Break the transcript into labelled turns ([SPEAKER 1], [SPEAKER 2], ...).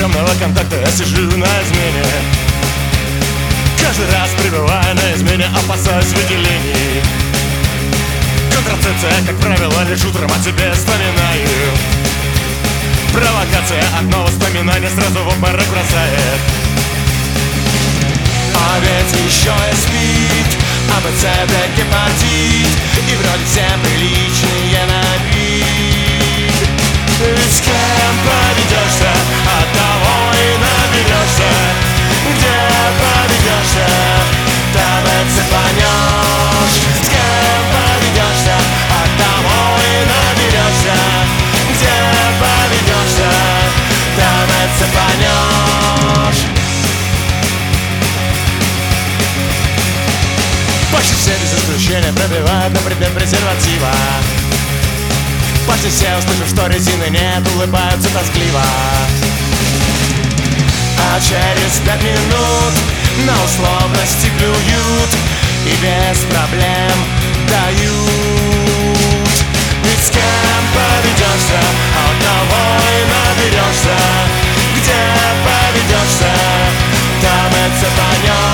[SPEAKER 1] стрёмного контакта я сижу на измене. Каждый раз пребывая на измене, опасаюсь выделений. Контрацепция, как правило, лишь утром о тебе вспоминаю. Провокация одно воспоминание сразу в обморок бросает. А ведь еще и СПИД, АБЦ, гепатит, и вроде все приличные на вид. Ведь с кем поведешься, от того и наберешься. Где поведешься, там и цепанешь. С кем поведешься, от того и наберешься. Где поведешься, там и цепанешь. Почти все без исключения пробивают на предмет презерватива. Почти все, услышав, что резины нет, улыбаются тоскливо. А через 5 минут на условности плюют и без проблем дают. Ведь с кем поведешься, от того и наберешься. Где поведешься, там и цепанешь.